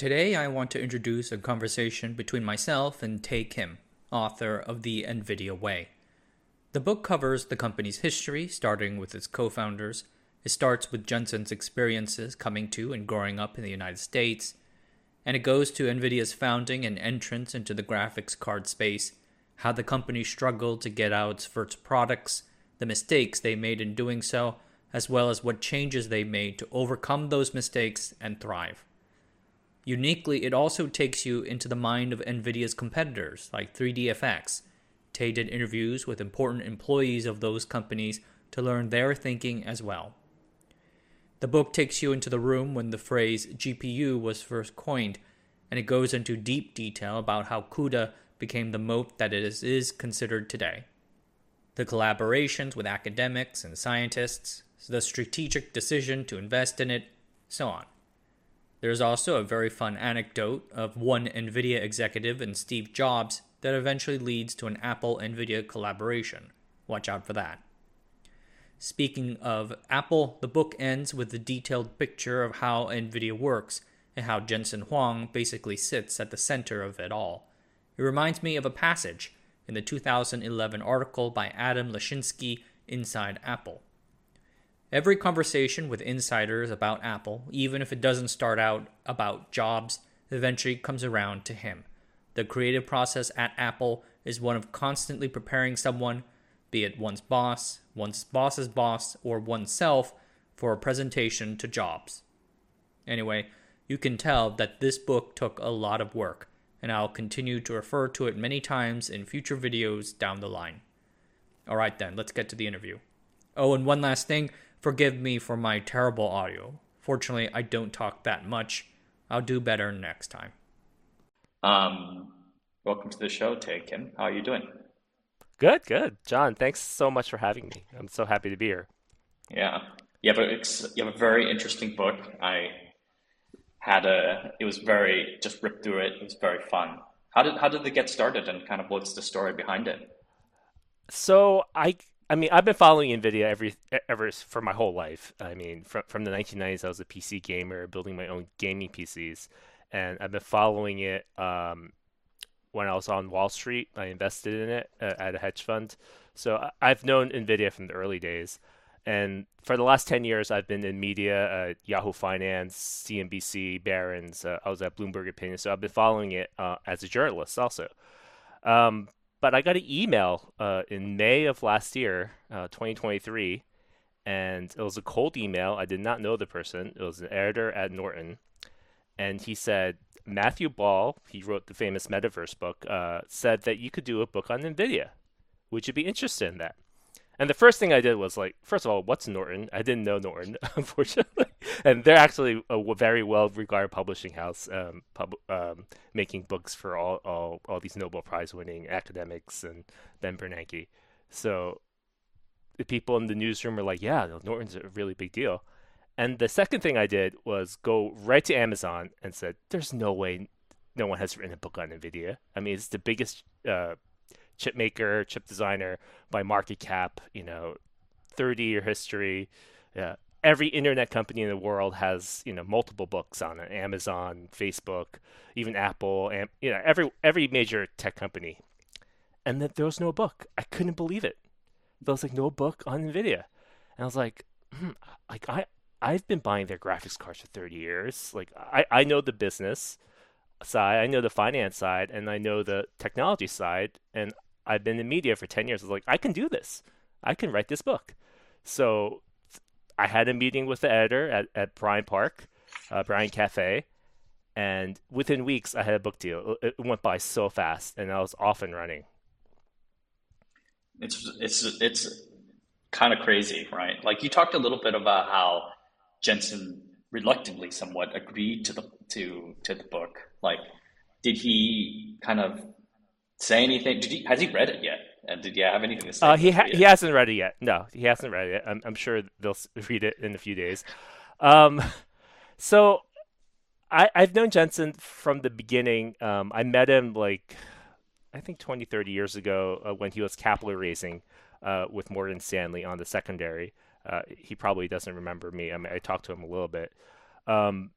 Today I want to introduce a conversation between myself and Tae Kim, author of The NVIDIA Way. The book covers the company's history, starting with its co-founders. It starts with Jensen's experiences coming to and growing up in the United States, and it goes to NVIDIA's founding and entrance into the graphics card space, how the company struggled to get out its first products, the mistakes they made in doing so, as well as what changes they made to overcome those mistakes and thrive. Uniquely, it also takes you into the mind of NVIDIA's competitors like 3DFX. Tae did interviews with important employees of those companies to learn their thinking as well. The book takes you into the room when the phrase GPU was first coined, and it goes into deep detail about how CUDA became the moat that it is considered today. The collaborations with academics and scientists, the strategic decision to invest in it, so on. There's also a very fun anecdote of one NVIDIA executive and Steve Jobs that eventually leads to an Apple-NVIDIA collaboration. Watch out for that. Speaking of Apple, the book ends with a detailed picture of how NVIDIA works and how Jensen Huang basically sits at the center of it all. It reminds me of a passage in the 2011 article by Adam Lashinsky, Inside Apple. Every conversation with insiders about Apple, even if it doesn't start out about Jobs, eventually comes around to him. The creative process at Apple is one of constantly preparing someone, be it one's boss's boss, or oneself, for a presentation to Jobs. Anyway, you can tell that this book took a lot of work, and I'll continue to refer to it many times in future videos down the line. Alright then, let's get to the interview. Oh, and one last thing, forgive me for my terrible audio. Fortunately, I don't talk that much. I'll do better next time. Welcome to the show, Tae Kim. How are you doing? Good, good. John, thanks so much for having me. I'm so happy to be here. Yeah, you have a very interesting book. It was very, just ripped through it. It was very fun. How did it get started, and kind of what's the story behind it? So I mean, I've been following NVIDIA ever for my whole life. I mean, from the 1990s, I was a PC gamer, building my own gaming PCs, and I've been following it. When I was on Wall Street, I invested in it at a hedge fund. So I've known NVIDIA from the early days. And for the last 10 years, I've been in media, Yahoo Finance, CNBC, Barron's. I was at Bloomberg Opinion. So I've been following it as a journalist also. But I got an email in May of last year, 2023, and it was a cold email. I did not know the person. It was an editor at Norton. And he said, Matthew Ball, he wrote the famous Metaverse book, said that you could do a book on NVIDIA. Would you be interested in that? And the first thing I did was like, first of all, what's Norton? I didn't know Norton, unfortunately. And they're actually a very well-regarded publishing house, making books for all these Nobel Prize-winning academics and Ben Bernanke. So the people in the newsroom were like, yeah, Norton's a really big deal. And the second thing I did was go right to Amazon and said, there's no way no one has written a book on NVIDIA. I mean, it's the biggest chip maker, chip designer by market cap, 30-year history. Every internet company in the world has, multiple books on it. Amazon, Facebook, even Apple, and every major tech company. And that there was no book. I couldn't believe it. There was like no book on NVIDIA. And I was like, I've been buying their graphics cards for 30 years. Like I know the business side, I know the finance side, and I know the technology side, and I've been in media for 10 years. I was like, I can do this. I can write this book. So I had a meeting with the editor at Bryant Park, Bryant Cafe, and within weeks I had a book deal. It went by so fast, and I was off and running. It's kind of crazy, right? Like you talked a little bit about how Jensen reluctantly somewhat agreed to the book. Like, did he kind of say anything? Has he read it yet? And did you have anything to say before He you? hasn't read it yet. No, he hasn't read it yet. I'm sure they'll read it in a few days. Um, so I've known Jensen from the beginning. I met him like I think 20, 30 years ago when he was capital raising with Morgan Stanley on the secondary. He probably doesn't remember me. I mean, I talked to him a little bit. Um,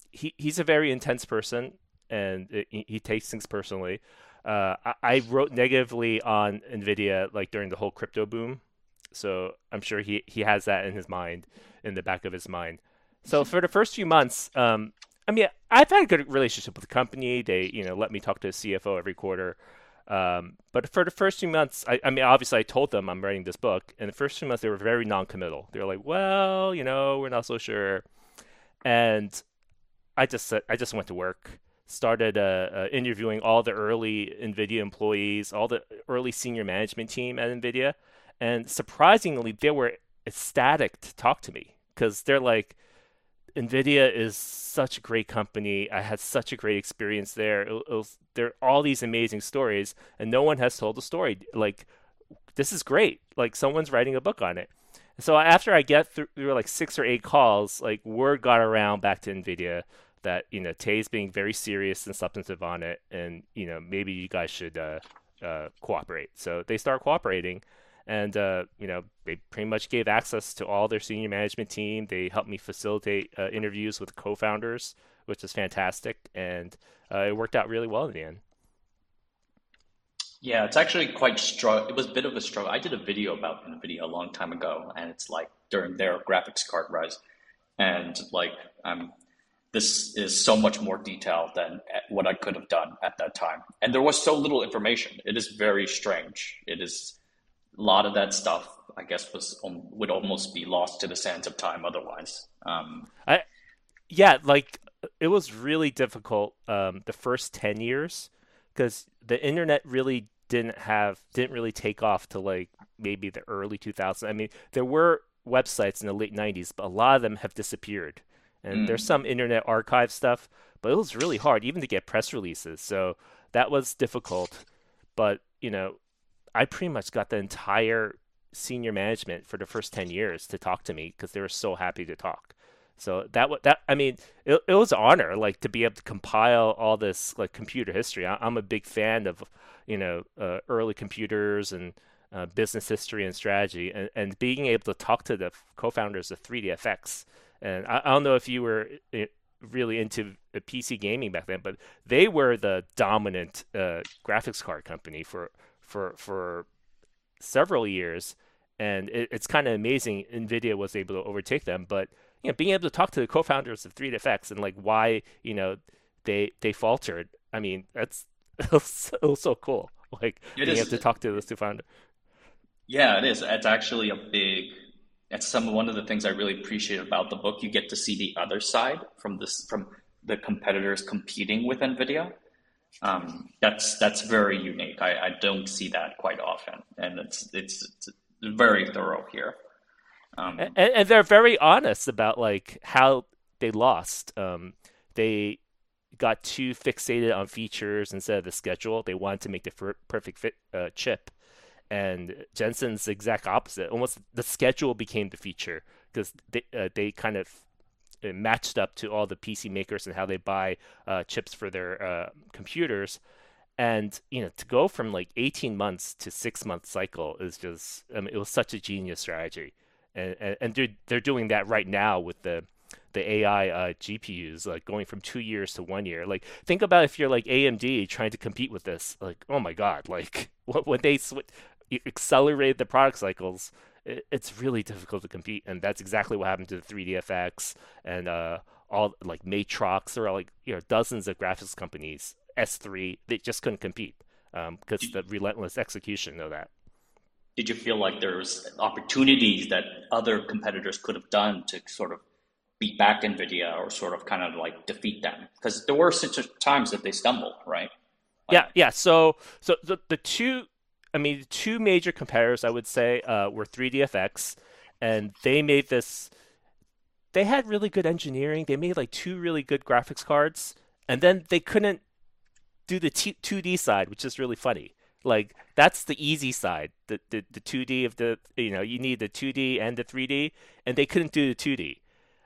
he's a very intense person, and he takes things personally. I wrote negatively on Nvidia like during the whole crypto boom, so I'm sure he has that in his mind, in the back of his mind. So for the first few months, I mean, I've had a good relationship with the company. They, let me talk to the CFO every quarter. But for the first few months, I mean, obviously I told them I'm writing this book, and the first few months they were very non-committal. They were like, well, we're not so sure. And I just went to work, started interviewing all the early NVIDIA employees, all the early senior management team at NVIDIA, and surprisingly, they were ecstatic to talk to me because they're like, NVIDIA is such a great company. I had such a great experience there. There are all these amazing stories, and no one has told a story. Like, this is great. Like, someone's writing a book on it. So after I get through like 6 or 8 calls, like word got around back to NVIDIA that Tay's being very serious and substantive on it, and maybe you guys should cooperate. So they start cooperating, and they pretty much gave access to all their senior management team. They helped me facilitate interviews with co-founders, which is fantastic, and it worked out really well in the end. Yeah, it's actually quite struggle. It was a bit of a struggle. I did a video about NVIDIA a long time ago, and it's like during their graphics card rise, and like this is so much more detailed than what I could have done at that time, and there was so little information. It is very strange. It is a lot of that stuff, I guess, would almost be lost to the sands of time otherwise. Yeah, like it was really difficult the first 10 years because the internet really didn't really take off to like maybe the early 2000s. I mean, there were websites in the late 90s, but a lot of them have disappeared. And there's some internet archive stuff, but it was really hard even to get press releases. So that was difficult. But, I pretty much got the entire senior management for the first 10 years to talk to me because they were so happy to talk. So I mean, it was an honor, like to be able to compile all this like computer history. I'm a big fan of, early computers and business history and strategy, and being able to talk to the co-founders of 3DFX. And I don't know if you were really into PC gaming back then, but they were the dominant graphics card company for several years, and it's kind of amazing NVIDIA was able to overtake them. But being able to talk to the co-founders of 3DFX and like why they faltered, I mean that's it was so cool. Like being able to talk to those two founders. Yeah, it is. It's actually it's one of the things I really appreciate about the book. You get to see the other side from the competitors competing with NVIDIA. That's very unique. I don't see that quite often, and it's very thorough here. And they're very honest about like how they lost. They got too fixated on features instead of the schedule. They wanted to make the perfect fit chip, and Jensen's the exact opposite. Almost the schedule became the feature because they kind of matched up to all the PC makers and how they buy chips for their computers. And to go from like 18 months to 6 month cycle is just, I mean, it was such a genius strategy, and they're doing that right now with the AI GPUs, like going from 2 years to 1 year. Like think about if you're like AMD trying to compete with this, like oh my god, like when they accelerated the product cycles, it's really difficult to compete, and that's exactly what happened to the 3DFX and all like Matrox. There are like dozens of graphics companies. S3, they just couldn't compete because the relentless execution of that. Did you feel like there's opportunities that other competitors could have done to sort of beat back NVIDIA or sort of kind of like defeat them? Because there were such times that they stumbled, right? Yeah. So the two major competitors I would say were 3DFX, and they made this. They had really good engineering. They made like 2 really good graphics cards, and then they couldn't do the 2D side, which is really funny. Like that's the easy side, the 2D of the you need the 2D and the 3D, and they couldn't do the 2D.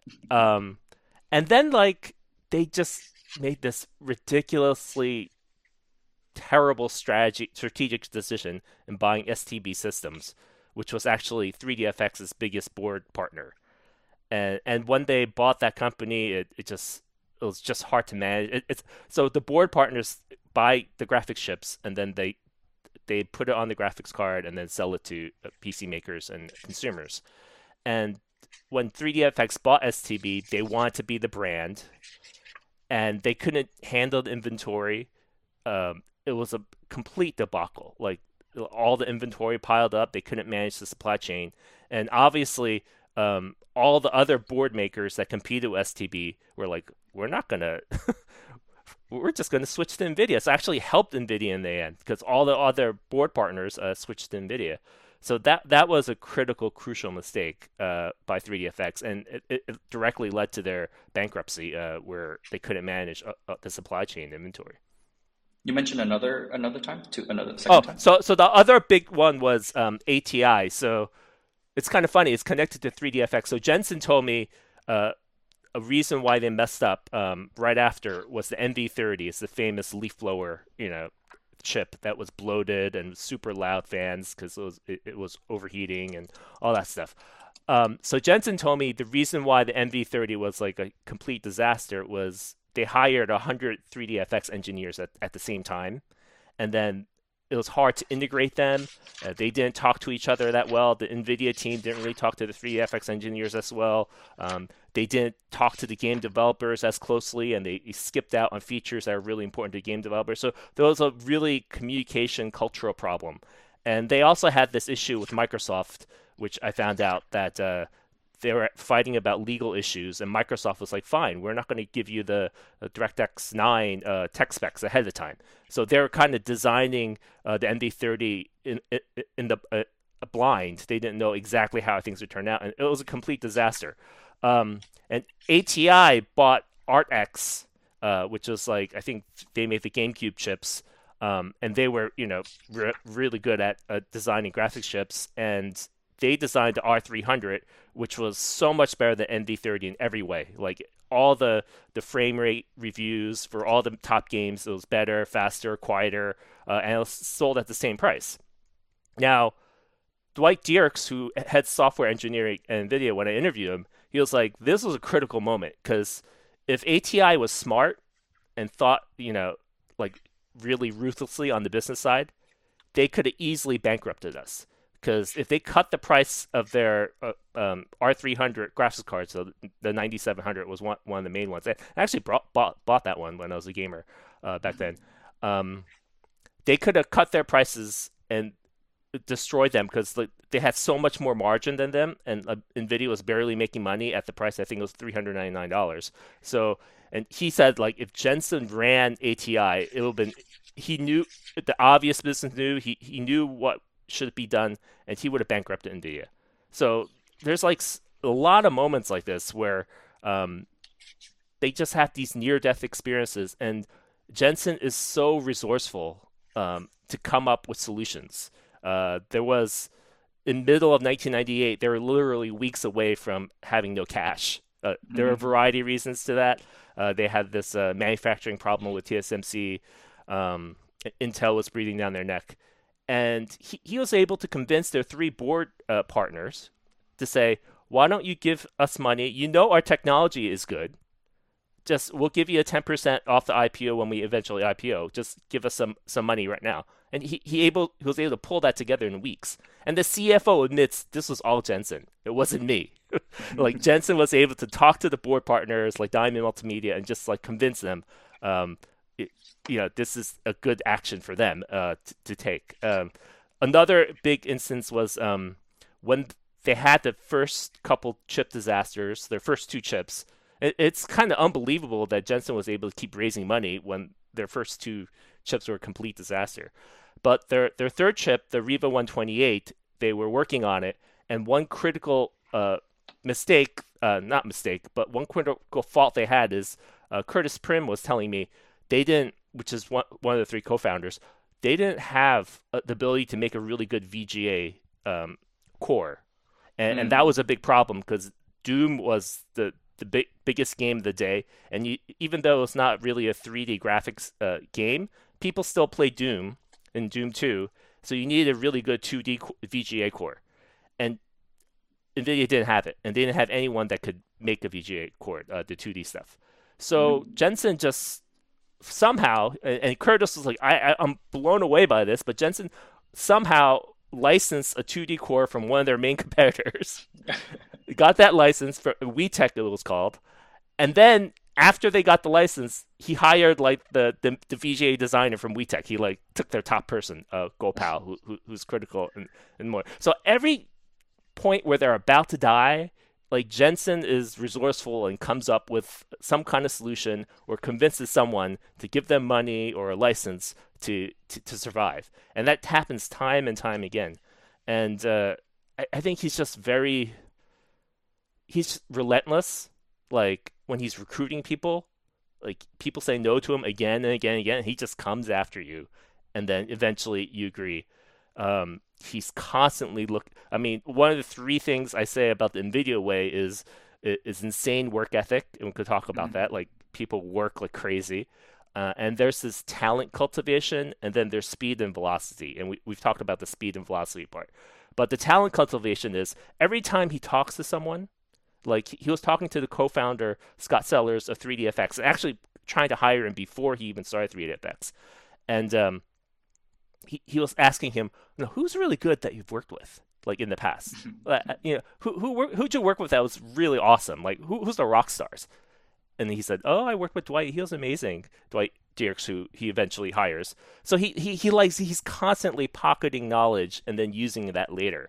And then like they just made this ridiculously terrible strategic decision in buying STB Systems, which was actually 3DFX's biggest board partner. And when they bought that company, it just was just hard to manage. It's so the board partners buy the graphics chips and then they put it on the graphics card and then sell it to PC makers and consumers. And when 3DFX bought STB, they wanted to be the brand, and they couldn't handle the inventory. It was a complete debacle. Like all the inventory piled up, they couldn't manage the supply chain, and obviously, all the other board makers that competed with STB were like, "We're not gonna." We're just going to switch to NVIDIA. So it actually helped NVIDIA in the end because all the other board partners switched to NVIDIA. So that was a crucial mistake by 3DFX, and it directly led to their bankruptcy where they couldn't manage the supply chain inventory. You mentioned another second time. So the other big one was ATI. So it's kind of funny. It's connected to 3DFX. So Jensen told me a reason why they messed up right after was the NV30. It's the famous leaf blower, chip that was bloated and super loud fans because it was overheating and all that stuff. So Jensen told me the reason why the NV30 was like a complete disaster was they hired 100 3DFX engineers at the same time, and then it was hard to integrate them. They didn't talk to each other that well. The NVIDIA team didn't really talk to the 3DFX engineers as well. They didn't talk to the game developers as closely, and they skipped out on features that are really important to game developers. So there was a really communication cultural problem. And they also had this issue with Microsoft, which I found out that they were fighting about legal issues, and Microsoft was like, fine, we're not going to give you the DirectX 9 tech specs ahead of time. So they were kind of designing the NV30 in the blind. They didn't know exactly how things would turn out, and it was a complete disaster. And ATI bought ArtX, which was like, I think they made the GameCube chips, and they were, really good at designing graphics chips, and they designed the R300, which was so much better than NV30 in every way. Like all the frame rate reviews for all the top games, it was better, faster, quieter, and it was sold at the same price. Now, Dwight Dierks, who heads software engineering at NVIDIA, when I interviewed him, he was like, this was a critical moment because if ATI was smart and thought, like really ruthlessly on the business side, they could have easily bankrupted us. Because if they cut the price of their R300 graphics card, so the 9700 was one of the main ones. I actually bought that one when I was a gamer back then. They could have cut their prices and destroyed them because they had so much more margin than them, and NVIDIA was barely making money at the price. I think it was $399. So, and he said like if Jensen ran ATI, it would have been. He knew the obvious business knew. He knew what should be done, and he would have bankrupted NVIDIA. So there's like a lot of moments like this where they just have these near-death experiences, and Jensen is so resourceful to come up with solutions. There was, in middle of 1998, they were literally weeks away from having no cash. There are a variety of reasons to that. They had this manufacturing problem with TSMC. Intel was breathing down their neck. And he was able to convince their three board partners to say, why don't you give us money? You know our technology is good. We'll give you a 10% off the IPO when we eventually IPO. Just give us some money right now. And he was able to pull that together in weeks. And the CFO admits this was all Jensen. It wasn't me. Like Jensen was able to talk to the board partners like Diamond Multimedia and just like convince them this is a good action for them to take. Another big instance was when they had the first couple chip disasters, their first two chips. It's kind of unbelievable that Jensen was able to keep raising money when their first two chips were a complete disaster. But their third chip, the Riva 128, they were working on it, and one critical one critical fault they had is Curtis Prim was telling me they didn't, which is one of the three co-founders, they didn't have the ability to make a really good VGA core. And that was a big problem because Doom was the biggest game of the day. And even though it's not really a 3D graphics game, people still play Doom and Doom 2. So you needed a really good 2D VGA core. And NVIDIA didn't have it. And they didn't have anyone that could make a VGA core, the 2D stuff. So Jensen just somehow, and Curtis was like, I'm blown away by this, but Jensen somehow licensed a 2D core from one of their main competitors. Got that license for WeTech, it was called, and then after they got the license, he hired like the VGA designer from WeTech. He like took their top person, Gopal, who's critical and more. So every point where they're about to die, like Jensen is resourceful and comes up with some kind of solution or convinces someone to give them money or a license to survive. And that happens time and time again. And I think he's just he's relentless. Like when he's recruiting people, like people say no to him again and again and again, and he just comes after you. And then eventually you agree. He's constantly I mean, one of the three things I say about the NVIDIA way is insane work ethic, and we could talk about that. Like people work like crazy, and there's this talent cultivation, and then there's speed and velocity, and we've talked about the speed and velocity part. But the talent cultivation is every time he talks to someone, like he was talking to the co-founder Scott Sellers of 3DFX, actually trying to hire him before he even started 3DFX, and he was asking him, who's really good that you've worked with, like in the past? Who'd you work with that was really awesome? Like who's the rock stars? And he said, I worked with Dwight. He was amazing. Dwight Dierks, who he eventually hires. So he's constantly pocketing knowledge and then using that later.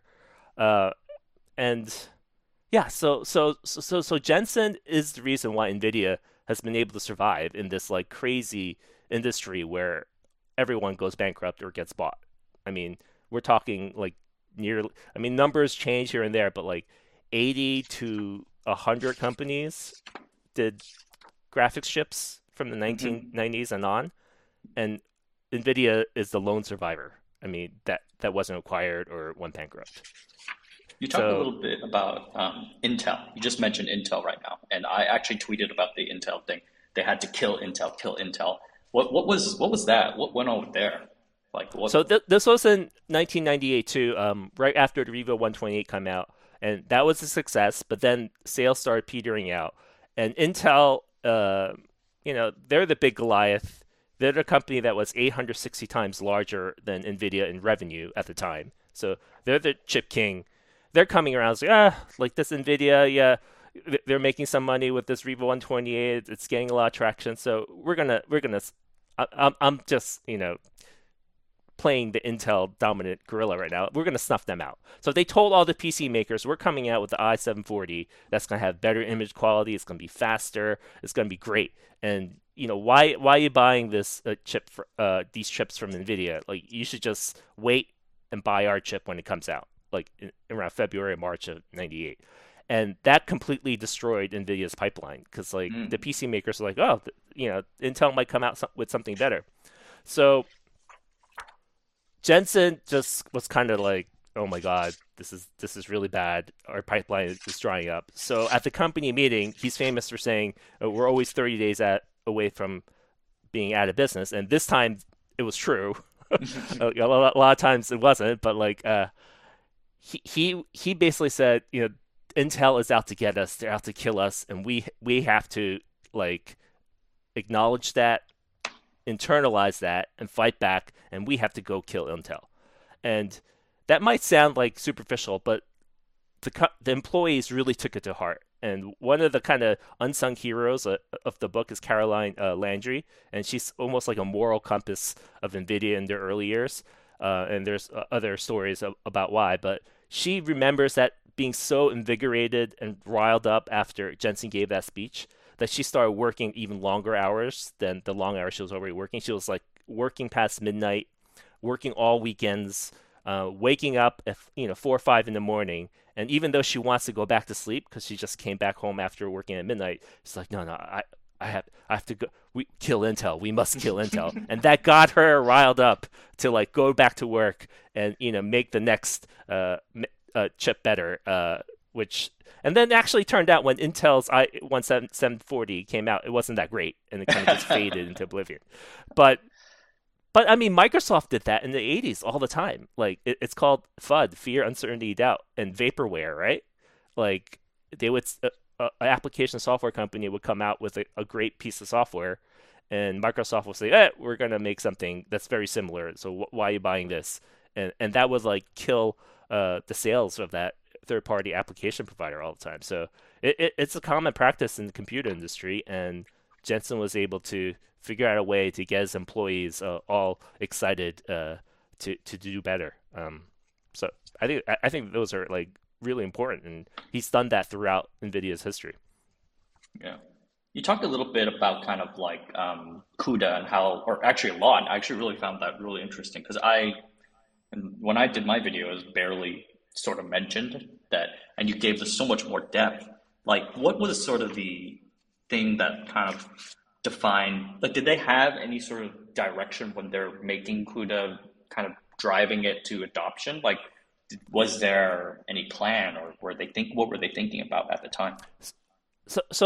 And yeah, so Jensen is the reason why NVIDIA has been able to survive in this like crazy industry where everyone goes bankrupt or gets bought. I mean, we're talking like numbers change here and there, but like 80 to 100 companies did graphics chips from the 1990s and on, and NVIDIA is the lone survivor. I mean, that wasn't acquired or went bankrupt. You talked a little bit about Intel. You just mentioned Intel right now, and I actually tweeted about the Intel thing. They had to kill Intel. What was that? What went on there? Like what? So this was in 1998 too, right after the Riva 128 came out, and that was a success. But then sales started petering out, and Intel, they're the big Goliath. They're the company that was 860 times larger than NVIDIA in revenue at the time. So they're the chip king. They're coming around like this NVIDIA, yeah. They're making some money with this Riva 128. It's getting a lot of traction. So we're gonna. I'm just playing the Intel dominant gorilla right now. We're gonna snuff them out. So they told all the PC makers we're coming out with the i740 that's gonna have better image quality. It's gonna be faster. It's gonna be great. And why are you buying this these chips from NVIDIA? Like you should just wait and buy our chip when it comes out, like around February or March of '98. And that completely destroyed NVIDIA's pipeline because the PC makers are like, Intel might come out with something better. So Jensen just was kind of like, oh my God, this is really bad. Our pipeline is drying up. So at the company meeting, he's famous for saying, we're always 30 days away from being out of business. And this time it was true. A lot of times it wasn't, but he basically said, Intel is out to get us. They're out to kill us, and we have to acknowledge that, internalize that, and fight back. And we have to go kill Intel. And that might sound like superficial, but the employees really took it to heart. And one of the kind of unsung heroes of the book is Caroline Landry, and she's almost like a moral compass of NVIDIA in their early years. And there's other stories about why, but she remembers that being so invigorated and riled up after Jensen gave that speech that she started working even longer hours than the long hours she was already working. She was like working past midnight, working all weekends, waking up at 4 or 5 in the morning. And even though she wants to go back to sleep because she just came back home after working at midnight, she's like, no, I have to go. We kill Intel. We must kill Intel. And that got her riled up to go back to work and make the next chip better, and then actually turned out when Intel's i740 came out, it wasn't that great, and it kind of just faded into oblivion. But I mean, Microsoft did that in the 80s all the time. Like it's called FUD, fear, uncertainty, doubt, and vaporware, right? Like they would an application software company would come out with a great piece of software, and Microsoft will say, we're going to make something that's very similar. So why are you buying this? And that would like kill the sales of that third-party application provider all the time. So it's a common practice in the computer industry, and Jensen was able to figure out a way to get his employees all excited to do better. So I think those are like really important, and he's done that throughout NVIDIA's history. Yeah. You talked a little bit about kind of like CUDA and how, or actually a lot. I actually really found that really interesting because when I did my video, it was barely sort of mentioned that, and you gave us so much more depth. Like, what was sort of the thing that kind of defined, like, did they have any sort of direction when they're making CUDA, kind of driving it to adoption? Like, was there any plan, or what were they thinking about at the time? So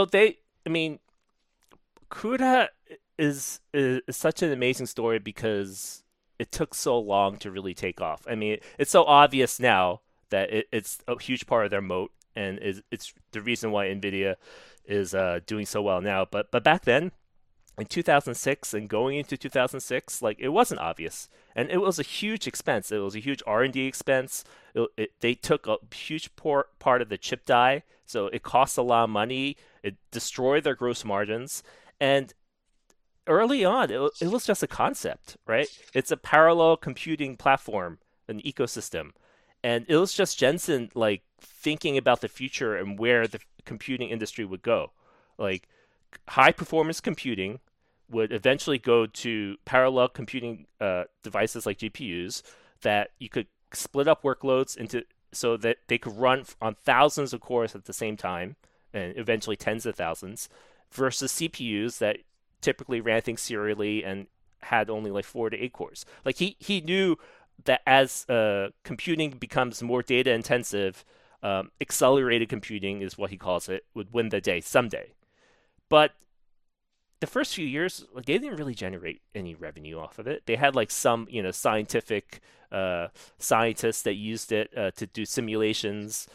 CUDA is such an amazing story because it took so long to really take off. I mean, it's so obvious now that it's a huge part of their moat, and it's the reason why NVIDIA is doing so well now. But back then, in 2006 and going into 2006, like, it wasn't obvious, and it was a huge expense. It was a huge R&D expense. They took a huge part of the chip die, so it cost a lot of money. It destroyed their gross margins, and early on, it was just a concept, right? It's a parallel computing platform, an ecosystem. And it was just Jensen, like, thinking about the future and where the computing industry would go. Like, high-performance computing would eventually go to parallel computing devices like GPUs that you could split up workloads into so that they could run on thousands of cores at the same time, and eventually tens of thousands, versus CPUs that typically ran things serially and had only like 4 to 8 cores. Like, he knew that as computing becomes more data intensive, accelerated computing is what he calls it, would win the day someday. But the first few years, like, they didn't really generate any revenue off of it. They had like some, scientific scientists that used it to do simulations,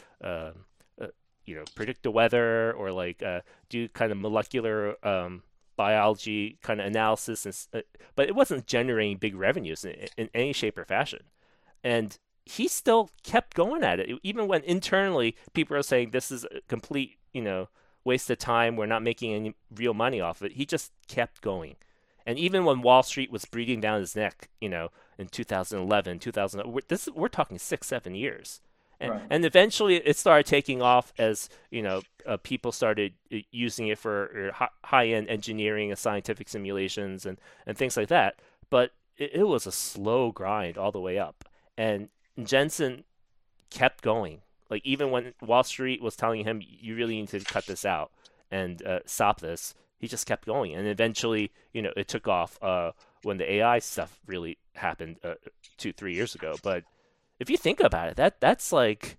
predict the weather, or like do kind of molecular biology kind of analysis, but it wasn't generating big revenues in any shape or fashion. And he still kept going at it, even when internally people are saying this is a complete, waste of time. We're not making any real money off of it. He just kept going. And even when Wall Street was breathing down his neck, in 2011, we're talking 6-7 years. And eventually it started taking off as, people started using it for high-end engineering and scientific simulations and things like that. But it was a slow grind all the way up. And Jensen kept going. Like, even when Wall Street was telling him, you really need to cut this out and stop this, he just kept going. And eventually, it took off when the AI stuff really happened 2-3 years ago. But if you think about it, that's like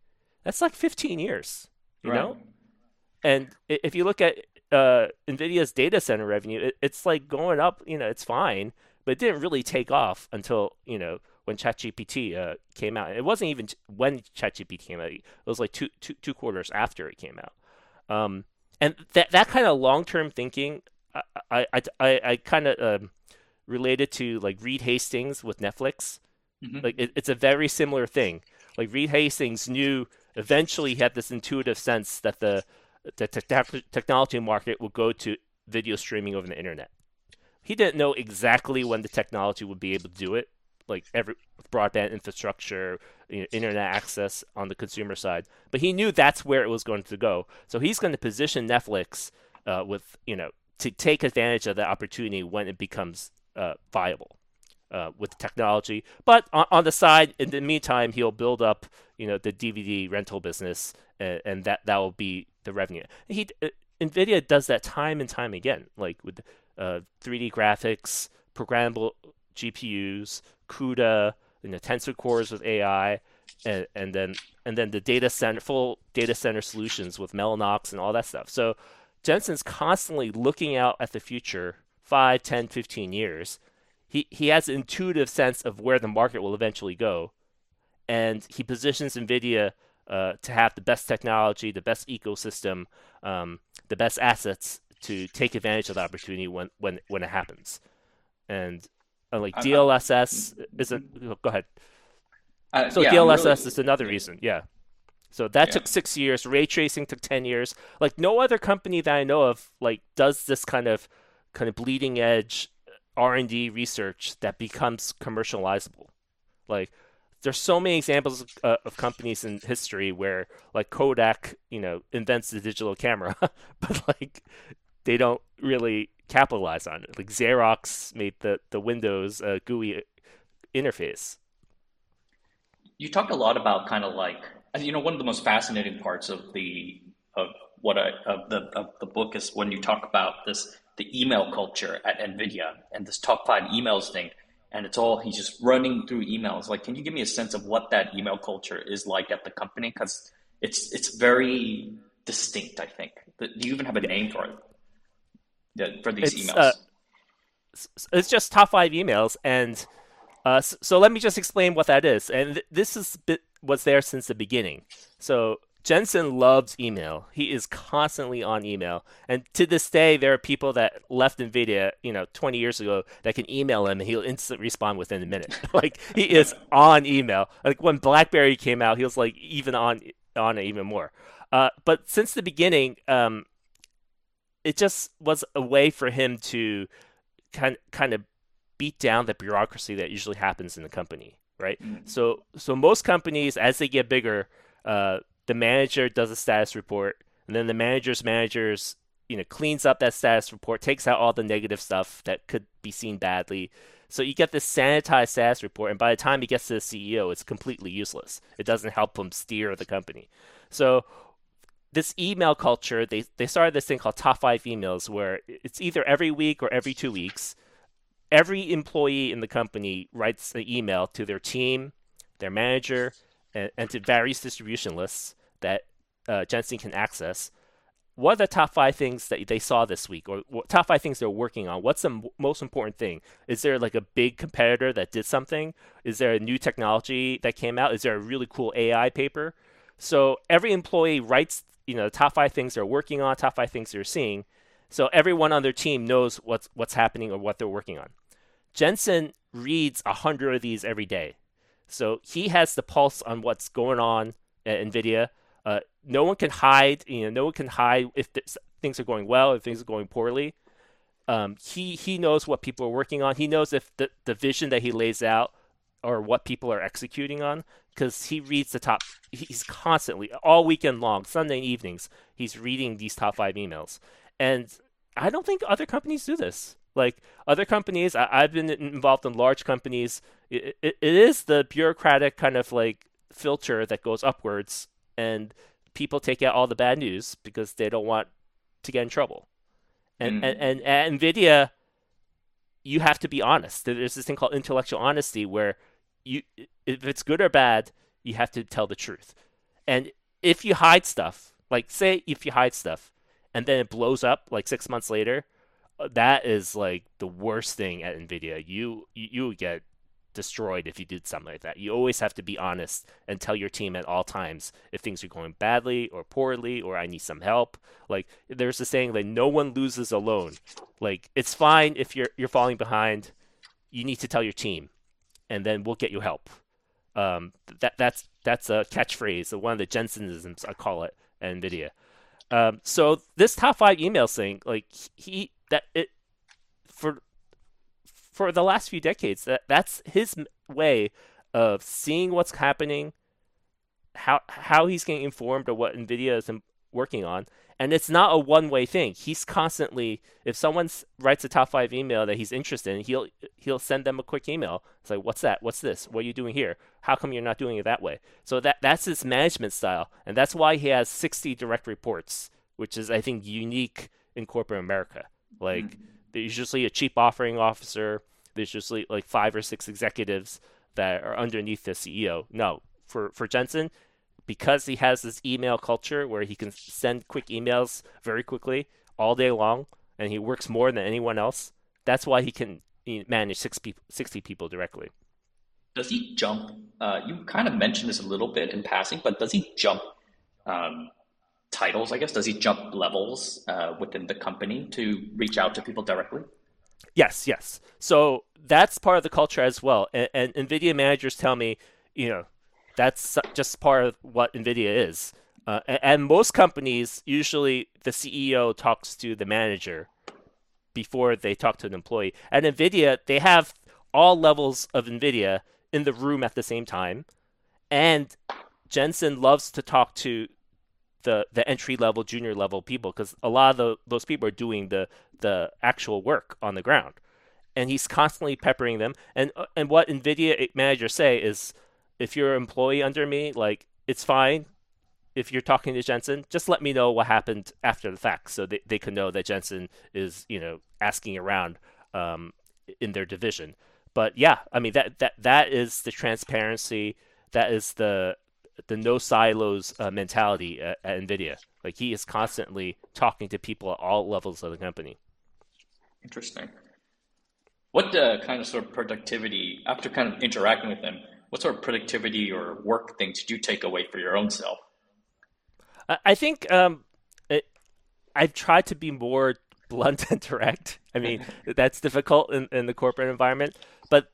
15 years, you know? And if you look at NVIDIA's data center revenue, it's like going up, it's fine, but it didn't really take off until, when ChatGPT came out. It wasn't even when ChatGPT came out. It was like two quarters after it came out. And that kind of long-term thinking, I kind of related to like Reed Hastings with Netflix. Mm-hmm. Like, it's a very similar thing. Like, Reed Hastings knew eventually, he had this intuitive sense that the technology market would go to video streaming over the internet. He didn't know exactly when the technology would be able to do it, like every broadband infrastructure, internet access on the consumer side. But he knew that's where it was going to go. So he's going to position Netflix with, to take advantage of that opportunity when it becomes viable. With technology, but on the side, in the meantime, he'll build up, the DVD rental business, and that will be the revenue. NVIDIA does that time and time again, like with 3D graphics, programmable GPUs, CUDA, tensor cores with AI, and then the full data center solutions with Mellanox and all that stuff. So Jensen's constantly looking out at the future, 5, 10, 15 years. He has an intuitive sense of where the market will eventually go, and he positions NVIDIA to have the best technology, the best ecosystem, the best assets to take advantage of the opportunity when it happens. And like DLSS isn't. Go ahead. So yeah, DLSS is another reason. Yeah. So that took 6 years. Ray tracing took 10 years. Like no other company that I know of like does this kind of bleeding edge R&D research that becomes commercializable. Like there's so many examples of companies in history where like Kodak, invents the digital camera, but like they don't really capitalize on it. Like Xerox made the Windows GUI interface. You talked a lot about kind of like, one of the most fascinating parts of the book is when you talk about the email culture at NVIDIA and this top 5 emails thing. And he's just running through emails. Like, can you give me a sense of what that email culture is like at the company? Because it's very distinct, I think. Do you even have a name for it? For these emails? It's just top 5 emails. And so let me just explain what that is. And this was there since the beginning. So Jensen loves email. He is constantly on email. And to this day, there are people that left NVIDIA, 20 years ago that can email him and he'll instantly respond within a minute. Like he is on email. Like when BlackBerry came out, he was like even on it even more. But since the beginning, it just was a way for him to kind of beat down the bureaucracy that usually happens in the company, right? Mm-hmm. So most companies, as they get bigger, the manager does a status report, and then the manager's cleans up that status report, takes out all the negative stuff that could be seen badly. So you get this sanitized status report, and by the time he gets to the CEO, it's completely useless. It doesn't help him steer the company. So this email culture, they started this thing called top 5 emails, where it's either every week or every 2 weeks. Every employee in the company writes an email to their team, their manager, and to various distribution lists that Jensen can access. What are the top 5 things that they saw this week, or top 5 things they're working on? What's the most important thing? Is there like a big competitor that did something? Is there a new technology that came out? Is there a really cool AI paper? So every employee writes, the top 5 things they're working on, top 5 things they're seeing. So everyone on their team knows what's happening or what they're working on. Jensen reads 100 of these every day. So he has the pulse on what's going on at NVIDIA. No one can hide. No one can hide if things are going well, if things are going poorly. He knows what people are working on. He knows if the vision that he lays out or what people are executing on, because he reads the top. He's constantly, all weekend long, Sunday evenings, he's reading these top 5 emails. And I don't think other companies do this. Like other companies, I've been involved in large companies. It is the bureaucratic kind of like filter that goes upwards, and people take out all the bad news because they don't want to get in trouble. And at NVIDIA, you have to be honest. There's this thing called intellectual honesty where if it's good or bad, you have to tell the truth. And if you hide stuff, like say if you hide stuff and then it blows up like 6 months later, that is like the worst thing at NVIDIA. You would get destroyed if you did something like that. You always have to be honest and tell your team at all times if things are going badly or poorly or I need some help. Like there's a saying like no one loses alone. Like it's fine if you're falling behind. You need to tell your team, and then we'll get you help. That's a catchphrase, one of the Jensenisms I call it at NVIDIA. So this top 5 emails thing, like for the last few decades, that's his way of seeing what's happening, how he's getting informed of what NVIDIA is working on, and it's not a one-way thing. He's constantly, if someone writes a top 5 email that he's interested in, he'll send them a quick email. It's like, what's that? What's this? What are you doing here? How come you're not doing it that way? So that's his management style, and that's why he has 60 direct reports, which is, I think, unique in corporate America. Like, there's usually a chief operating officer. There's usually like 5 or 6 executives that are underneath the CEO. No, for Jensen, because he has this email culture where he can send quick emails very quickly all day long, and he works more than anyone else, that's why he can manage 60 people directly. does he jump? You kind of mentioned this a little bit in passing, but does he jump um, titles? I guess does he jump levels within the company to reach out to people directly? Yes, yes. So that's part of the culture as well. And NVIDIA managers tell me, you know, that's just part of what NVIDIA is. And most companies, usually the CEO talks to the manager before they talk to an employee. At NVIDIA, they have all levels of NVIDIA in the room at the same time. And Jensen loves to talk to the entry level, junior level people because a lot of those people are doing the actual work on the ground, and he's constantly peppering them. And what NVIDIA managers say is, if you're an employee under me, like it's fine. If you're talking to Jensen, just let me know what happened after the fact, so they can know that Jensen is asking around in their division. But yeah, I mean that is the transparency. That is the no silos mentality at NVIDIA. Like he is constantly talking to people at all levels of the company. Interesting. What kind of sort of productivity, after kind of interacting with them, what sort of productivity or work things did you take away for your own self? I think I've tried to be more blunt and direct. I mean, that's difficult in the corporate environment, but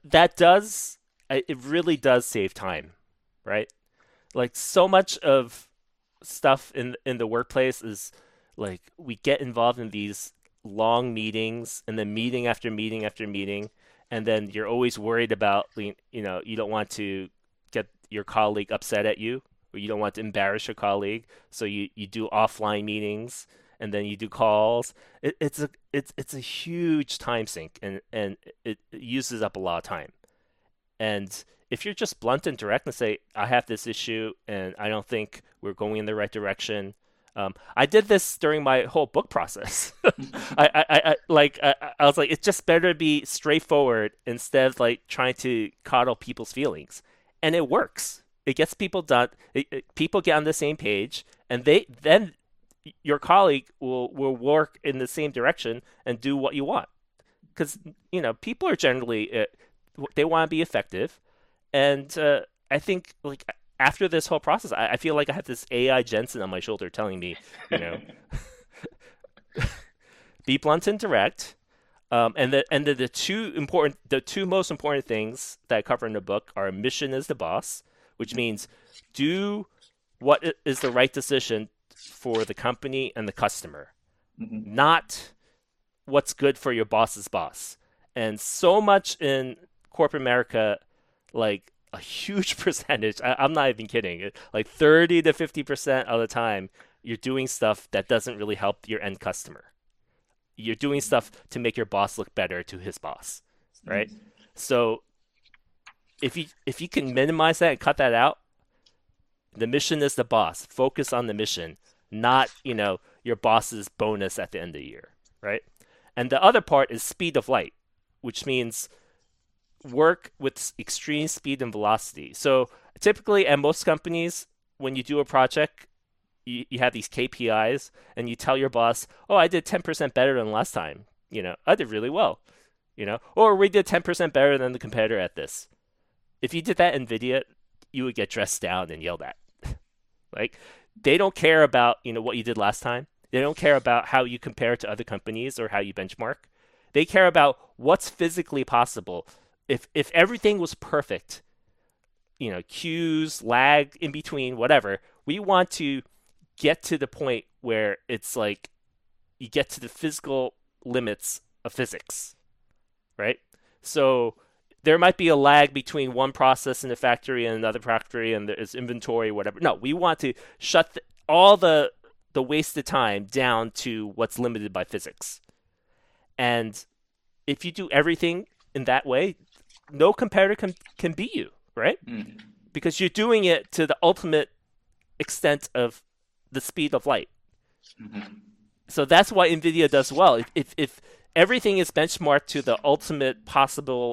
it really does save time, right? Like so much of stuff in the workplace is like we get involved in these long meetings and then meeting after meeting after meeting, and then you're always worried about you don't want to get your colleague upset at you, or you don't want to embarrass your colleague, so you do offline meetings and then you do calls. It's a huge time sink, and it uses up a lot of time. And if you're just blunt and direct and say, I have this issue and I don't think we're going in the right direction. I did this during my whole book process. I was like, it's just better to be straightforward instead of like trying to coddle people's feelings. And it works. It gets people done. People get on the same page, and then your colleague will work in the same direction and do what you want. Because people are generally they want to be effective, and I think like after this whole process, I feel like I have this AI Jensen on my shoulder telling me, be blunt and direct. The two most important things that I cover in the book are mission is the boss, which means do what is the right decision for the company and the customer, not what's good for your boss's boss. And so much in corporate America, like a huge percentage, I'm not even kidding, like 30 to 50% of the time, you're doing stuff that doesn't really help your end customer. You're doing stuff to make your boss look better to his boss, right? Mm-hmm. So if you can minimize that and cut that out, the mission is the boss. Focus on the mission, not your boss's bonus at the end of the year, right? And the other part is speed of light, which means work with extreme speed and velocity. So typically at most companies, when you do a project, you have these KPIs and you tell your boss, oh, I did 10% better than last time. I did really well, or we did 10% better than the competitor at this. If you did that in NVIDIA, you would get dressed down and yelled at. Like, they don't care about, what you did last time. They don't care about how you compare to other companies or how you benchmark. They care about what's physically possible. If everything was perfect, queues, lag in between, whatever, we want to get to the point where it's like you get to the physical limits of physics, right? So there might be a lag between one process in the factory and another factory, and there's inventory, whatever. No, we want to shut all the wasted time down to what's limited by physics. And if you do everything in that way, no competitor can beat you, right? Mm. Because you're doing it to the ultimate extent of the speed of light. Mm-hmm. So that's why NVIDIA does well. If everything is benchmarked to the ultimate possible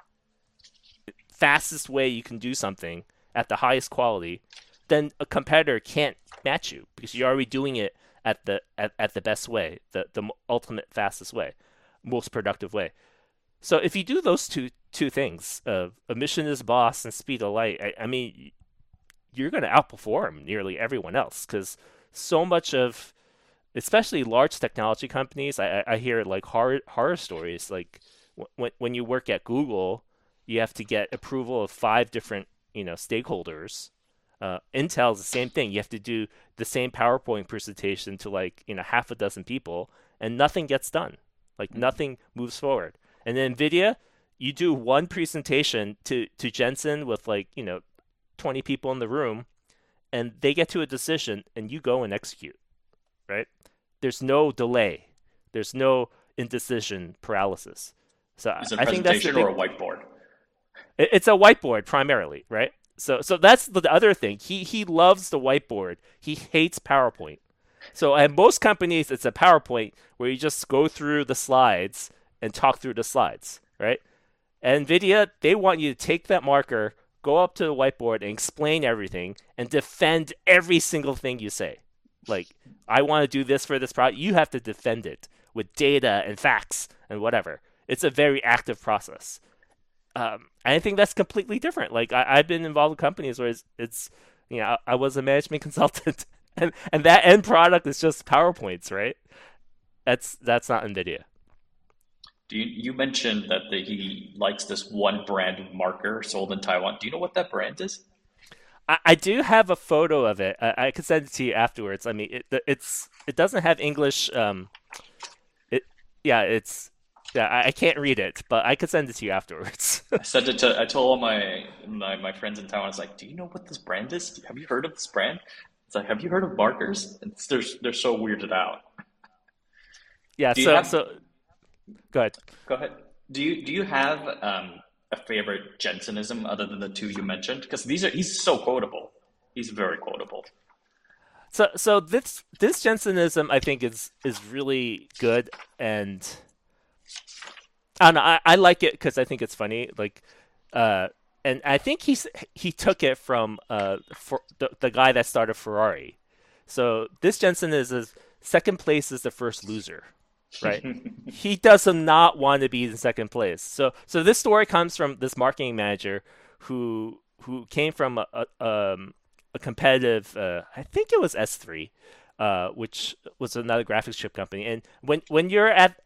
fastest way you can do something at the highest quality, then a competitor can't match you because you're already doing it at the best way, the ultimate fastest way, most productive way. So if you do those two two things: emission is boss and speed of light. I mean, you're going to outperform nearly everyone else because so much of, especially large technology companies, I hear like horror stories. Like when you work at Google, you have to get approval of five different stakeholders. Intel's the same thing. You have to do the same PowerPoint presentation to like half a dozen people, and nothing gets done. Like nothing moves forward. And then NVIDIA, you do one presentation to Jensen with like 20 people in the room, and they get to a decision, and you go and execute. Right? There's no delay. There's no indecision paralysis. So is it a I think that's presentation or a whiteboard? It's a whiteboard primarily, right? So that's the other thing. He loves the whiteboard. He hates PowerPoint. So at most companies, it's a PowerPoint where you just go through the slides and talk through the slides, right? At NVIDIA, they want you to take that marker, go up to the whiteboard and explain everything and defend every single thing you say. Like, I want to do this for this product. You have to defend it with data and facts and whatever. It's a very active process. I think that's completely different. Like I've been involved in companies where it's I was a management consultant, and that end product is just PowerPoints, right? That's not NVIDIA. You mentioned that he likes this one brand of marker sold in Taiwan. Do you know what that brand is? I do have a photo of it. I could send it to you afterwards. I mean, it doesn't have English. I can't read it, but I could send it to you afterwards. I told all my friends in Taiwan. I was like, "Do you know what this brand is? Have you heard of this brand?" It's like, "Have you heard of markers?" They're so weirded out. Yeah. So go ahead. Go ahead. Do you have a favorite Jensenism other than the two you mentioned? Because he's so quotable. He's very quotable. So this Jensenism I think is really good, and I don't know, I like it because I think it's funny. Like, and I think he took it from the guy that started Ferrari. So this Jensen is second place is the first loser, right? He does not want to be in second place. So this story comes from this marketing manager who came from a competitive, I think it was S3, which was another graphics chip company. And when you're at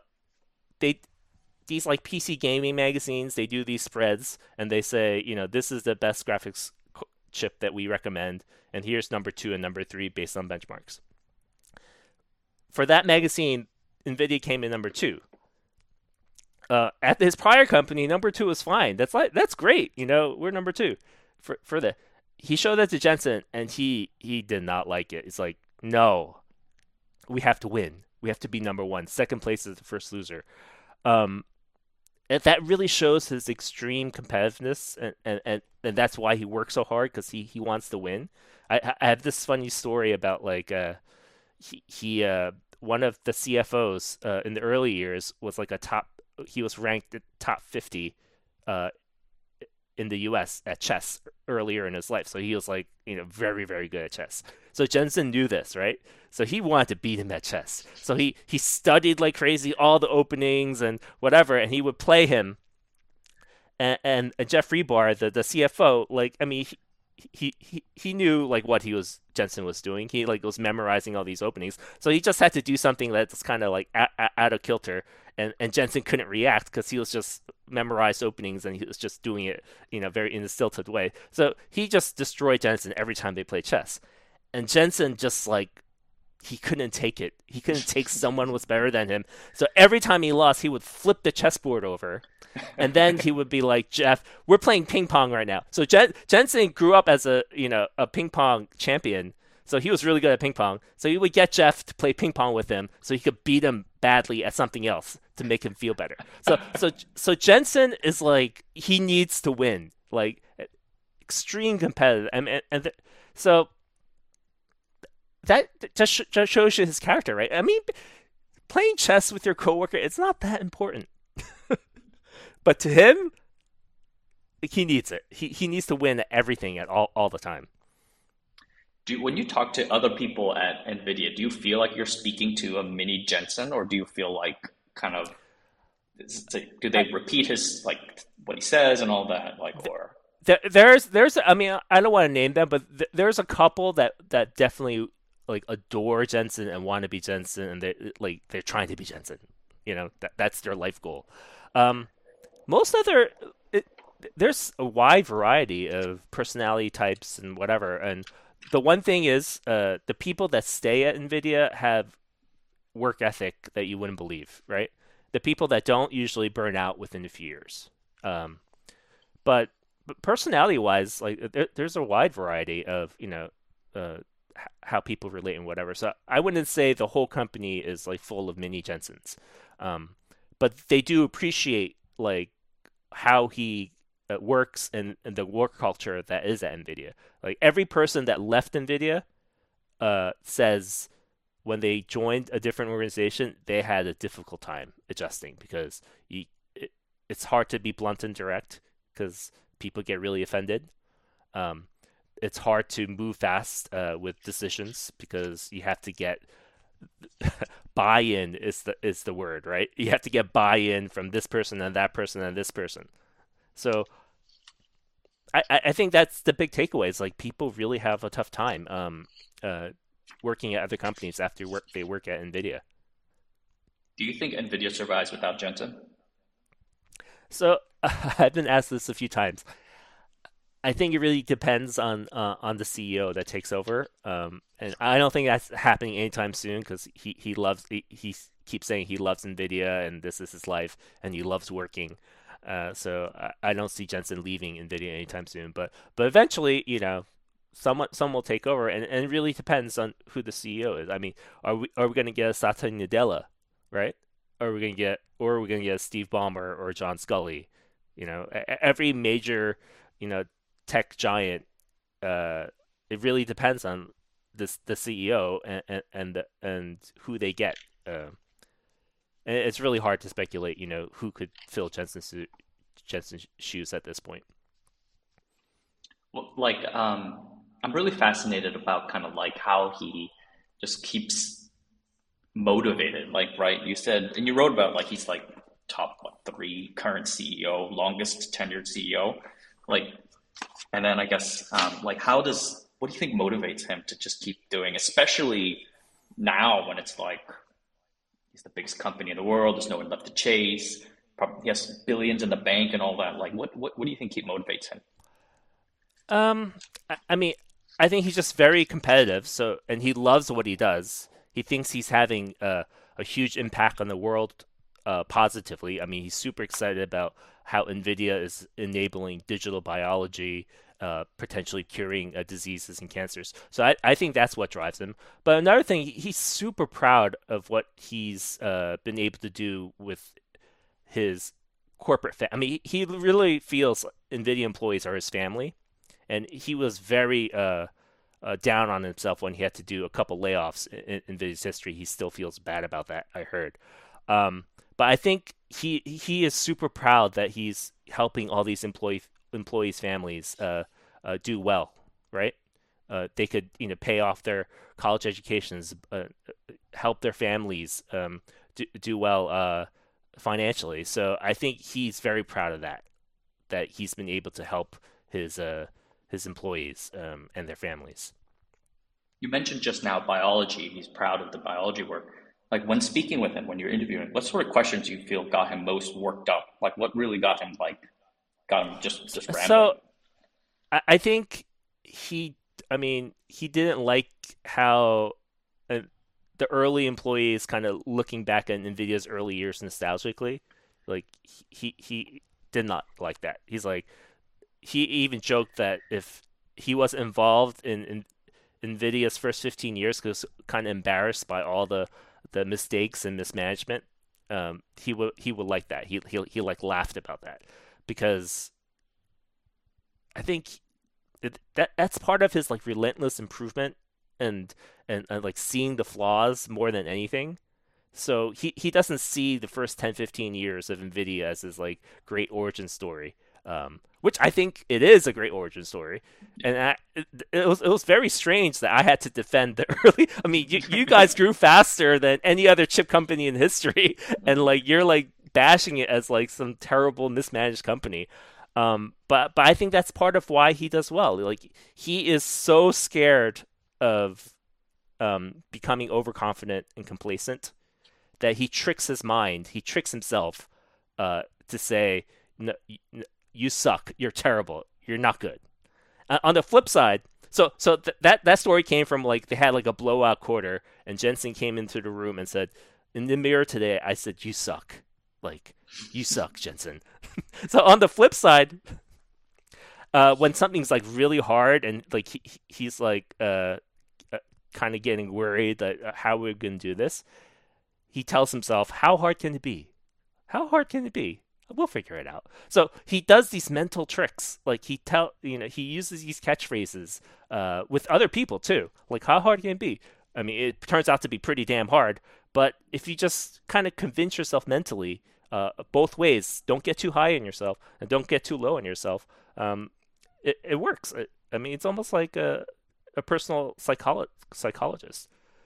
these like PC gaming magazines, they do these spreads and they say, this is the best graphics chip that we recommend, and here's number 2 and number 3 based on benchmarks. For that magazine, NVIDIA came in number 2. At his prior company, number 2 was fine. That's great. We're number 2. He showed that to Jensen, and he did not like it. It's like, no, we have to win. We have to be number 1. Second place is the first loser. That really shows his extreme competitiveness, and that's why he works so hard, because he wants to win. I have this funny story about like he one of the CFOs in the early years was like he was ranked top 50 in the US at chess earlier in his life. So he was like, very, very good at chess. So Jensen knew this, right? So he wanted to beat him at chess. So he studied like crazy all the openings and whatever, and he would play him. And Jeff Rebar, the CFO, like, I mean, he knew like what Jensen was doing. He like was memorizing all these openings. So he just had to do something that's kind of like out of kilter. And Jensen couldn't react because he was just memorized openings and he was just doing it, very in a stilted way. So he just destroyed Jensen every time they played chess. And Jensen just like, he couldn't take it. He couldn't take someone was better than him. So every time he lost, he would flip the chessboard over. And then he would be like, Jeff, we're playing ping pong right now. So Jensen grew up as a ping pong champion. So he was really good at ping pong. So he would get Jeff to play ping pong with him so he could beat him badly at something else to make him feel better. So Jensen is like, he needs to win, like extreme competitive. So that just shows you his character, right? I mean, playing chess with your coworker, it's not that important. But to him, he needs it. He needs to win everything at all the time. When you talk to other people at NVIDIA, do you feel like you're speaking to a mini Jensen, or do you feel like kind of Do they repeat his like what he says and all that, like, or there's I mean I don't want to name them, but there's a couple that definitely like adore Jensen and want to be Jensen, and they're trying to be Jensen. That's their life goal. Most other it, there's a wide variety of personality types and whatever. And the one thing is, the people that stay at NVIDIA have work ethic that you wouldn't believe, right? The people that don't usually burn out within a few years. But personality-wise, like there's a wide variety of how people relate and whatever. So I wouldn't say the whole company is like full of mini Jensens, but they do appreciate like how he works and the work culture that is at NVIDIA. Like every person that left NVIDIA says when they joined a different organization, they had a difficult time adjusting because it's hard to be blunt and direct because people get really offended. It's hard to move fast with decisions because you have to get buy-in is the word, right? You have to get buy-in from this person and that person and this person. So I think that's the big takeaway. Is like people really have a tough time working at other companies after they work at NVIDIA. Do you think NVIDIA survives without Jensen? So I've been asked this a few times. I think it really depends on the CEO that takes over, and I don't think that's happening anytime soon because he keeps saying he loves NVIDIA and this is his life and he loves working. So I don't see Jensen leaving NVIDIA anytime soon. But eventually, someone will take over, and it really depends on who the CEO is. I mean, are we going to get a Satya Nadella, right? Or are we going to get a Steve Ballmer or John Scully? Every major tech giant, it really depends on the CEO and who they get. And it's really hard to speculate, who could fill Jensen's shoes at this point. Well, like, I'm really fascinated about kind of like how he just keeps motivated. Like, right? You said, and you wrote about like he's like top 3 current CEO, longest tenured CEO, like. And then I guess, like, what do you think motivates him to just keep doing, especially now when it's like he's the biggest company in the world, there's no one left to chase, probably he has billions in the bank and all that. Like, what do you think motivates him? I mean, I think he's just very competitive. So, and he loves what he does. He thinks he's having a huge impact on the world positively. I mean, he's super excited about how NVIDIA is enabling digital biology, potentially curing diseases and cancers. So I think that's what drives him. But another thing, he's super proud of what he's been able to do with his corporate I mean, he really feels NVIDIA employees are his family. And he was very down on himself when he had to do a couple layoffs in NVIDIA's history. He still feels bad about that, I heard. But I think he is super proud that he's helping all these employees' families do well, right? They could pay off their college educations, help their families do well financially. So I think he's very proud of that he's been able to help his employees and their families. You mentioned just now biology. He's proud of the biology work. Like when speaking with him, when you're interviewing, what sort of questions do you feel got him most worked up? Like what really got him just rambling? So I think he didn't like how the early employees kind of looking back at NVIDIA's early years nostalgically. Like he did not like that. He's like, he even joked that if he was involved in NVIDIA's first 15 years, because kind of embarrassed by all the mistakes and mismanagement, he would like that. He like laughed about that because I think that's part of his like relentless improvement and like seeing the flaws more than anything. So he doesn't see the first 10-15 years of NVIDIA as his like great origin story. Which I think it is a great origin story, and it was very strange that I had to defend the early. I mean, you guys grew faster than any other chip company in history, and like you're like bashing it as like some terrible mismanaged company. But I think that's part of why he does well. Like he is so scared of becoming overconfident and complacent that he tricks his mind. He tricks himself to say, no, you suck. You're terrible. You're not good. On the flip side, that story came from like they had like a blowout quarter, and Jensen came into the room and said, "In the mirror today, I said you suck. Like you suck, Jensen." So on the flip side, when something's like really hard and like he's like kind of getting worried that how we're gonna do this, he tells himself, "How hard can it be? How hard can it be? We'll figure it out." So he does these mental tricks. Like he uses these catchphrases with other people too. Like how hard can it be? I mean, it turns out to be pretty damn hard. But if you just kind of convince yourself mentally, both ways, don't get too high on yourself and don't get too low on yourself. It works. I mean, it's almost like a personal psychologist.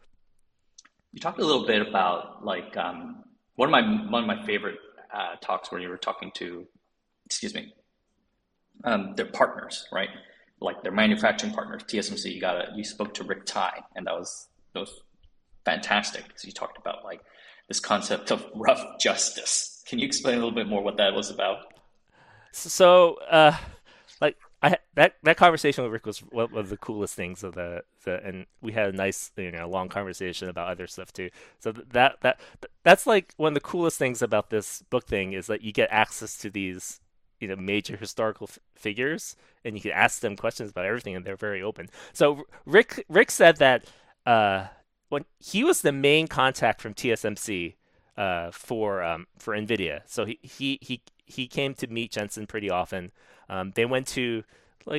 You talked a little bit about like one of my favorite talks where you were talking to, excuse me, their partners, right? Like their manufacturing partners, TSMC. You spoke to Rick Tai, and that was fantastic because you talked about like this concept of rough justice. Can you explain a little bit more what that was about? So, like that conversation with Rick was one of the coolest things of and we had a nice, long conversation about other stuff too. So that's like one of the coolest things about this book thing is that you get access to these, major historical figures, and you can ask them questions about everything, and they're very open. So Rick said that when he was the main contact from TSMC for NVIDIA, so he came to meet Jensen pretty often. They went to like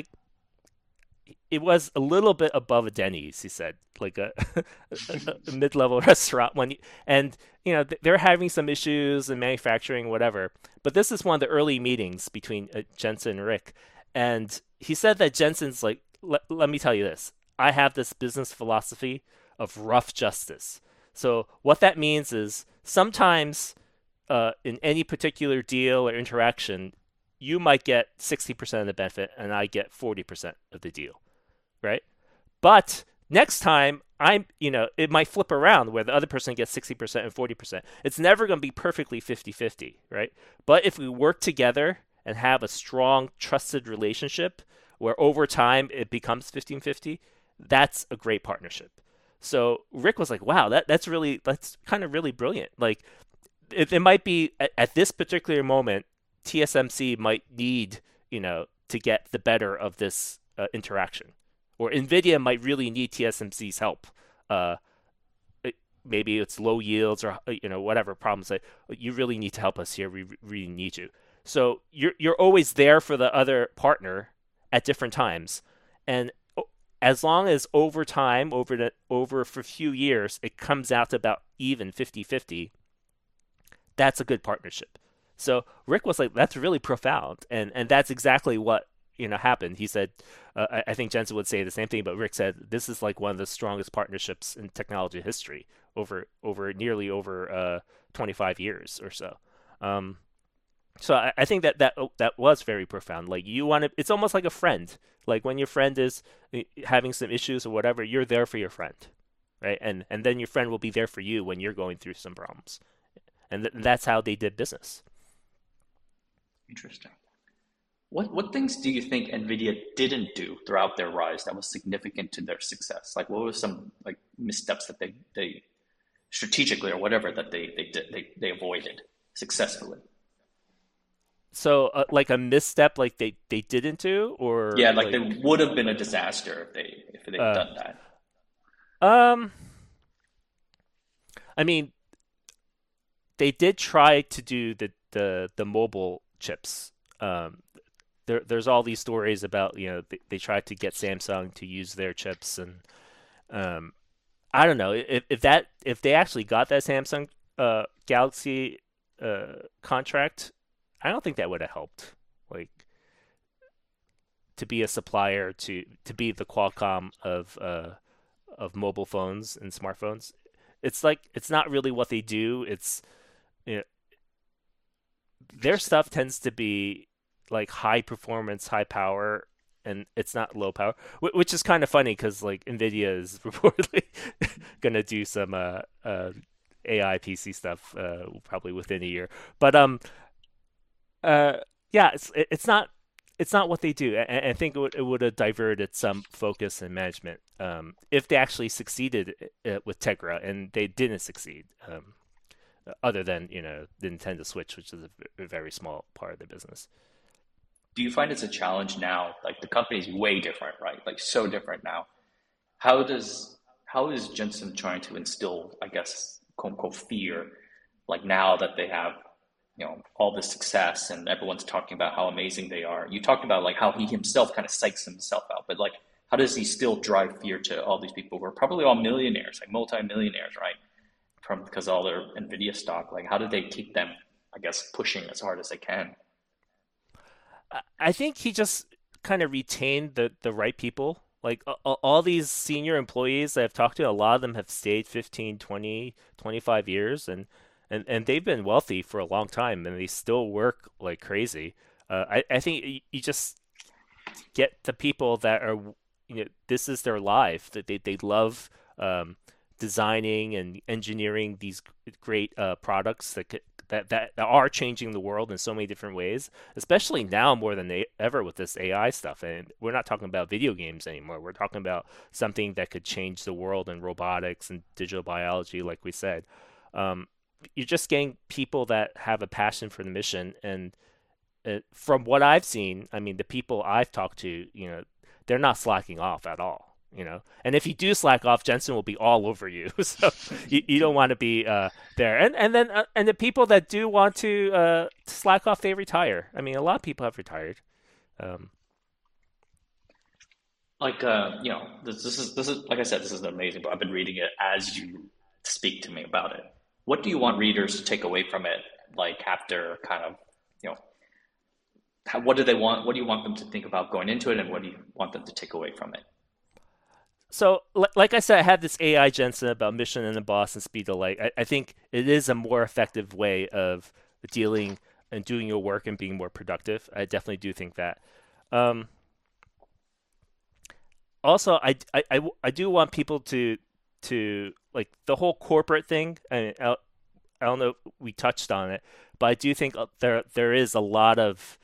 it was a little bit above a Denny's, he said, like a mid-level restaurant. They're having some issues in manufacturing, whatever. But this is one of the early meetings between Jensen and Rick, and he said that Jensen's like, let me tell you this. I have this business philosophy of rough justice. So what that means is sometimes in any particular deal or interaction, you might get 60% of the benefit and I get 40% of the deal, right? But next time, it might flip around where the other person gets 60% and 40%. It's never going to be perfectly 50-50, right? But if we work together and have a strong, trusted relationship where over time it becomes 50-50, that's a great partnership. So Rick was like, wow, that's kind of really brilliant. Like, it might be at this particular moment, TSMC might need, to get the better of this interaction, or NVIDIA might really need TSMC's help. Maybe it's low yields or whatever problems that you really need to help us here. We really need you. So you're always there for the other partner at different times, and as long as over time, over for a few years, it comes out to about even 50-50. That's a good partnership. So Rick was like, that's really profound. And that's exactly what, happened. He said, I think Jensen would say the same thing, but Rick said, this is like one of the strongest partnerships in technology history over 25 years or so. So I think that was very profound. Like it's almost like a friend. Like when your friend is having some issues or whatever, you're there for your friend, right? And then your friend will be there for you when you're going through some problems. And that's how they did business. Interesting. What things do you think NVIDIA didn't do throughout their rise that was significant to their success? Like what were some like missteps that they strategically or whatever that they avoided successfully? So like a misstep, like they didn't do, or yeah, like they would have been a disaster if they'd done that. I mean, they did try to do the mobile chips. There's all these stories about they tried to get Samsung to use their chips, and I don't know if they actually got that Samsung Galaxy contract. I don't think that would have helped. Like to be a supplier to be the Qualcomm of mobile phones and smartphones. It's like it's not really what they do. It's their Interesting. stuff tends to be like high performance, high power, and it's not low power, which is kind of funny because like Nvidia is reportedly gonna do some AI PC stuff probably within a year. But uh, yeah, it's not what they do. I think it would have diverted some focus and management if they actually succeeded with Tegra, and they didn't succeed. Other than the Nintendo Switch, which is a very small part of the business. Do you find it's a challenge now? Like the company's way different, right? Like so different now. How does how is Jensen trying to instill, I guess, quote unquote fear, like now that they have, all this success and everyone's talking about how amazing they are. You talked about like how he himself kind of psychs himself out, but like how does he still drive fear to all these people who are probably all millionaires, like multi-millionaires, right? From because of all their Nvidia stock. Like how do they keep them, I guess, pushing as hard as they can? I think he just kind of retained the right people. Like all these senior employees that I've talked to, a lot of them have stayed 15, 20, 25 years, and they've been wealthy for a long time, and they still work like crazy. I think you just get the people that are, this is their life, that they love designing and engineering these great products that are changing the world in so many different ways, especially now more than ever with this AI stuff. And we're not talking about video games anymore. We're talking about something that could change the world in robotics and digital biology, like we said. Um, you're just getting people that have a passion for the mission. And from what I've seen, I mean, the people I've talked to, they're not slacking off at all. And if you do slack off, Jensen will be all over you. So you don't want to be there. And the people that do want to slack off, they retire. I mean, a lot of people have retired. Um, Like this is like I said, this is amazing, but I've been reading it as you speak to me about it. What do you want readers to take away from it? Like after kind of, you know, what do they want? What do you want them to think about going into it, and what do you want them to take away from it? so, like I said, I had this AI Jensen about mission and the boss and speed of light. I think it is a more effective way of dealing and doing your work and being more productive. I definitely do think that. Um, Also, I do want people to like the whole corporate thing. I don't know if we touched on it, but I do think there is a lot of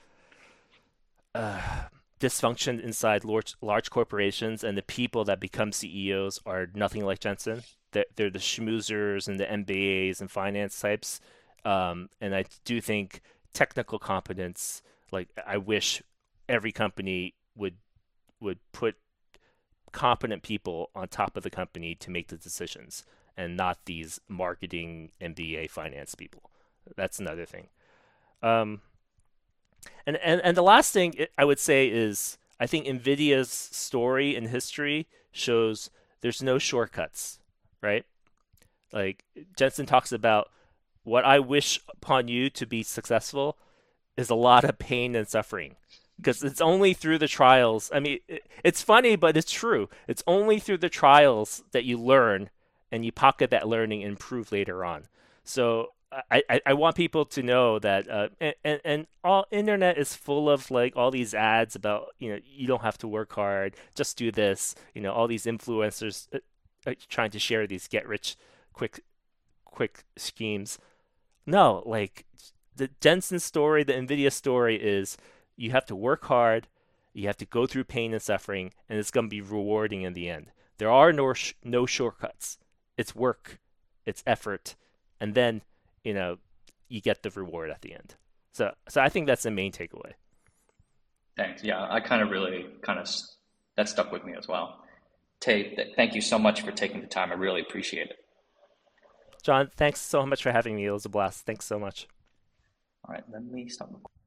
dysfunction inside large corporations, and the people that become CEOs are nothing like Jensen. They're the schmoozers and the MBAs and finance types, and I do think technical competence. Like I wish every company would put competent people on top of the company to make the decisions and not these marketing MBA finance people. That's another thing. Um, and the last thing I would say is I think Nvidia's story and history shows there's no shortcuts, right? Like Jensen talks about what I wish upon you to be successful is a lot of pain and suffering because it's only through the trials. I mean, it's funny, but it's true. It's only through the trials that you learn and you pocket that learning and improve later on. So I want people to know that, and all internet is full of like all these ads about, you don't have to work hard, just do this. All these influencers trying to share these get rich quick schemes. No, like the Jensen story, the Nvidia story is you have to work hard, you have to go through pain and suffering, and it's going to be rewarding in the end. There are no shortcuts. It's work, it's effort, and then you know you get the reward at the end. So I think that's the main takeaway. Thanks. Yeah, I kind of really kind of that stuck with me as well. Tay, thank you so much for taking the time. I really appreciate it. John, thanks so much for having me. It was a blast. Thanks so much. All right, let me stop recording.